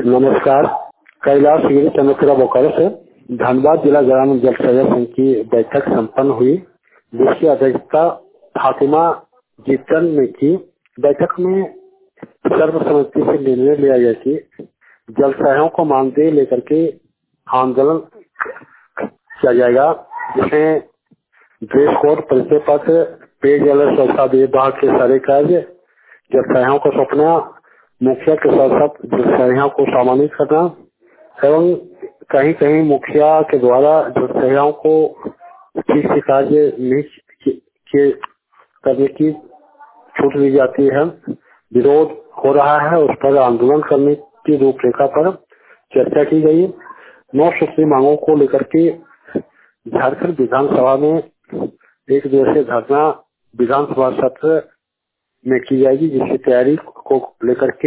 नमस्कार। कैलाश गिरी चंद्रपुरा बोकारो से धनबाद जिला ग्रामीण जल सेवा संघ की बैठक संपन्न हुई, जिसकी अध्यक्षता फातिमा जीतन ने की। बैठक में सर्वसम्मति से निर्णय लिया गया कि जल सहयोगों को मानदेय लेकर के आंदोलन किया जाएगा, जिसमें ड्रेस कोड, परिचय पत्र, पेयजल स्वच्छता विभाग के सारे कार्य जल सहयोगों को सौंपना, मुखिया के साथ साथ जल सहयोगों को सम्मानित करना एवं कहीं कहीं मुखिया के द्वारा जल सहयोगों को ठीक से कार्य नहीं करने की छूट दी जाती है। विरोध हो रहा है, उस पर आंदोलन करने की रूपरेखा पर चर्चा की गई। 9 सूत्री मांगों को लेकर के झारखंड विधानसभा में एक दिवसीय धरना विधानसभा सत्र में की जाएगी, जिसकी तैयारी को लेकर के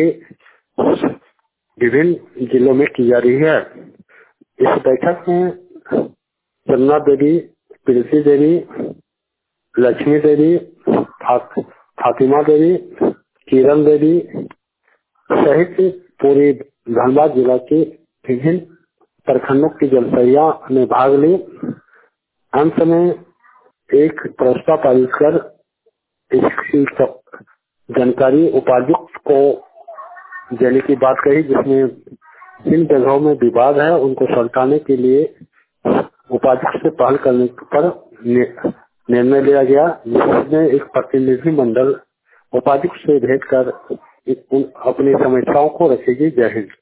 विभिन्न जिलों में की जा रही है। इस बैठक में चन्ना देवी, प्रीति देवी, लक्ष्मी देवी, फातिमा देवी, किरण देवी सहित पूरे धनबाद जिला के विभिन्न प्रखंडों की जलसैया ने भाग ली। अंत में एक प्रस्ताव पारित कर इसकी जानकारी उपायुक्त को देने की बात कही, जिसमें जिन जगहों में विवाद है उनको सुलझाने के लिए उपायुक्त से पहल करने पर निर्णय लिया गया, जिसमें एक प्रतिनिधि मंडल उपायुक्त से भेंट कर अपनी समस्याओं को रखेगी। जय हिंद।